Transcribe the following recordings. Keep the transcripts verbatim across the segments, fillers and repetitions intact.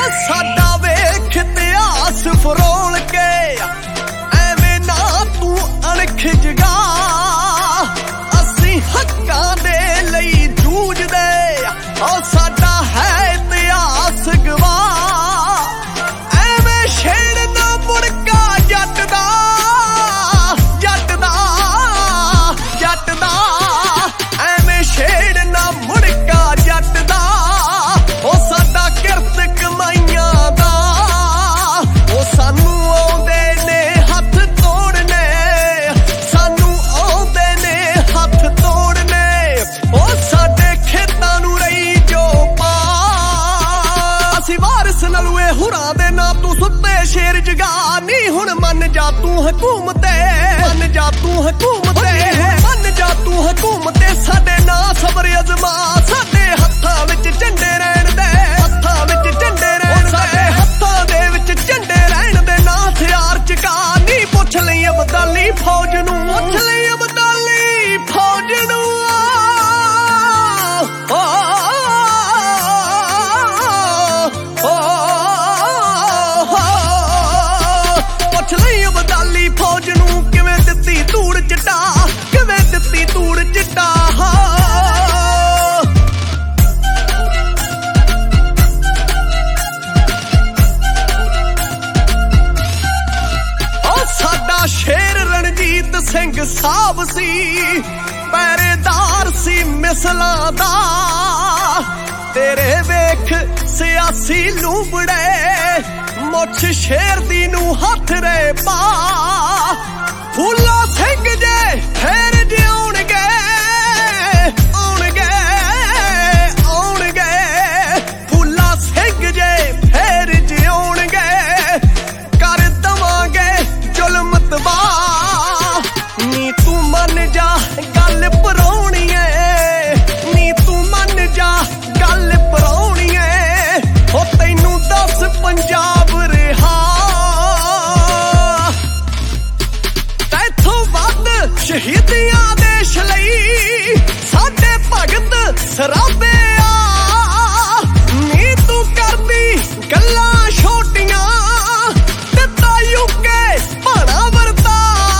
ਸਾਡਾ ਵੇਖ ਇਤਿਹਾਸ ਫਰੋਲ ਕੇ ਐਵੇਂ ਨਾ ਤੂੰ ਅਣਖ ਜਗਾ ਅਸੀਂ ਹੱਕਾਂ ਦੇ ਲਈ ਜੂਝਦੇ ਉਹ ਸਾਡਾ ਹੈ ਇਤਿਹਾਸ ਗਵਾਹ ਐਵੇਂ ਛੇੜਨਾ ਮੁੜਕਾ ਜੱਟ ਦਾ ਜੱਟ ਦਾ ਜੱਟ ਦਾ ਐਵੇਂ ਛੇੜਨਾ ਮੁੜਕਾ ਜੱਟ ਦਾ ਉਹ ਸਾਡਾ ਕਿਰਤ ਕਮਾਈਆਂ ਦਾ ਉਹ ਸਾਨੂੰ ਆਉਂਦੇ ਨੇ ਹੱਥ ਤੋੜਨੇ ਸਾਨੂੰ ਆਉਂਦੇ ਨੇ ਹੱਥ ਤੋੜਨੇ ਉਹ ਸਾਡੇ ਖੇਤਾਂ ਨੂੰ ਰਹੀ ਜੋ ਪਾ ਅਸੀਂ ਵਾਰਿਸ ਨਲੂਏ ਹੁਰਾਂ ਦੇ ਨਾਂ ਤੂੰ ਸੁੱਤੇ ਸ਼ੇਰ ਜਗਾ ਨੀ ਹੁਣ ਮੰਨ ਜਾ ਤੂੰ ਹਕੂਮਤੇ ਮੰਨ ਜਾ ਤੂੰ ਹਕੂਮਤੇ ਮੰਨ ਜਾ ਤੂੰ ਹਕੂਮਤੇ ਸਾਡੇ ਨਾਂ ਸਬਰ ਅਜ਼ਮਾ ਸਾਡੇ ਹੱਥਾਂ ਵਿੱਚ ਝੰਡੇ ਰਹਿਣ ਦੇ ਹੱਥਾਂ ਵਿੱਚ ਝੰਡੇ ਰਹਿਣ ਦੇ ਹੱਥਾਂ ਦੇ ਵਿੱਚ ਝੰਡੇ ਰਹਿਣ ਦੇ ਨਾਂ ਹਥਿਆਰ ਚਕਾ ਨੀ ਪੁੱਛ ਲਈ ਅਬਦਾਲੀ ਫੌਜ ਨੂੰ ਪੁੱਛ ਲਈ ਅਬਦਾਲੀ ਫੌਜ ਨੂੰ ਪੁੱਛ ਲਈ ਅਬਦਾਲੀ ਫੌਜ ਨੂੰ ਕਿਵੇਂ ਦਿੱਤੀ ਧੂੜ ਚਿੱਟਾ ਕਿਵੇਂ ਦਿੱਤੀ ਧੂੜ ਚਿੱਟਾ ਸ਼ੇਰ ਰਣਜੀਤ ਸਿੰਘ ਸਾਹਿਬ ਸੀ ਪਹਿਰੇਦਾਰ ਸੀ ਮਿਸਲਾਂ ਦਾ ਤੇਰੇ ਵੇਖ ਸਿਆਸੀ ਲੂੰਬੜੇ ਮੁੱਛ ਸ਼ੇਰ ਦੀ ਨੂੰ ਹੱਥ ਰੇ ਪਾ ਫੂਲਾ ਸਿੰਘ ਜੇ ਫੇਰ ਜਿਉਣਗੇ ਆਉਣਗੇ ਆਉਣਗੇ ਫੂਲਾ ਸਿੰਘ ਜੇ ਫੇਰ ਜਿਉਣਗੇ ਕਰ ਦਵਾਂਗੇ ਜ਼ੁਲਮ ਤਬਾਹ ਨੀ ਤੂੰ ਮੰਨ ਜਾ ਗੱਲ ਪਰਾਉਣੀ ਏ ਨੀ ਤੂੰ ਮੰਨ ਜਾ ਗੱਲ ਪਰਾਉਣੀ ਏ ਹੋ ਤੈਨੂੰ ਦੱਸ ਪੰਜਾਬ ਰਿਹਾ ਤੈਥੋਂ ਵੱਧ ਸ਼ਹੀਦੀਆਂ ਦੇਸ਼ ਲਈ ਸਾਡੇ ਭਗਤ ਸਰਾਬੇ ਆ ਨੀ ਤੂੰ ਕਰਦੀ ਗੱਲਾਂ ਛੋਟੀਆਂ ਦਿੱਤਾ ਯੂਕੇ ਭਾਣਾ ਵਰਤਾ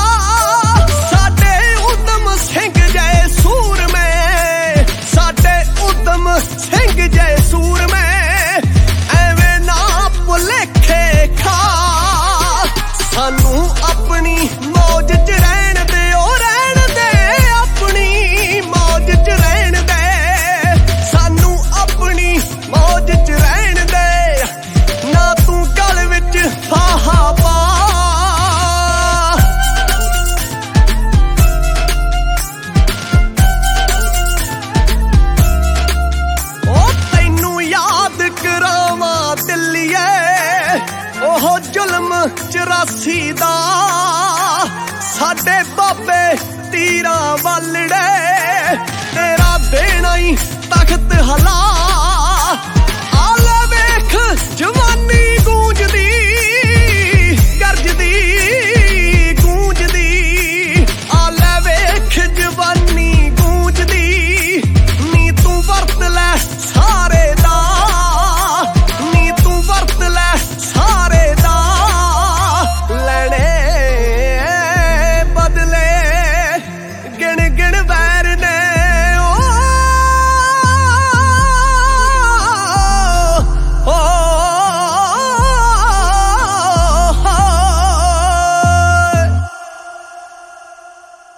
ਸਾਡੇ ਉਦਮ ਸਿੰਘ ਜੈ ਸੂਰਮੇ ਸਾਡੇ ਉਦਮ ਸਿੰਘ ਜੈ ਸੂਰਮੇ ਐਵੇਂ ਨਾ ਭੁਲੇਖੇ ਖਾ ਸਾਨੂੰ ਆਪਣੀ ਮੌਜ ਚ ਰਹਿਣ ਦੇ ਉਹ ਰਹਿਣ ਦੇ ਆਪਣੀ ਮੌਜ ਚ ਰਹਿਣ ਦੇ ਸਾਨੂੰ ਆਪਣੀ ਮੌਜ ਚ ਰਹਿਣ ਦੇ ਨਾ ਤੂੰ ਗਲ ਵਿੱਚ ਫਾਹਾ ਪਾ ਉਹ ਤੈਨੂੰ ਯਾਦ ਕਰਾਵਾਂ ਦਿੱਲੀਏ ਉਹ ਜ਼ੁਲਮ ਚੁਰਾਸੀ ਦਾ ਸਾਡੇ ਬਾਬੇ ਤੀਰਾਂ ਵਾਲੜੇ ਤੇਰਾ ਦੇਣਾ ਹੀ ਤਖਤ ਹਲਾ ਆਲੇ ਵੇਖ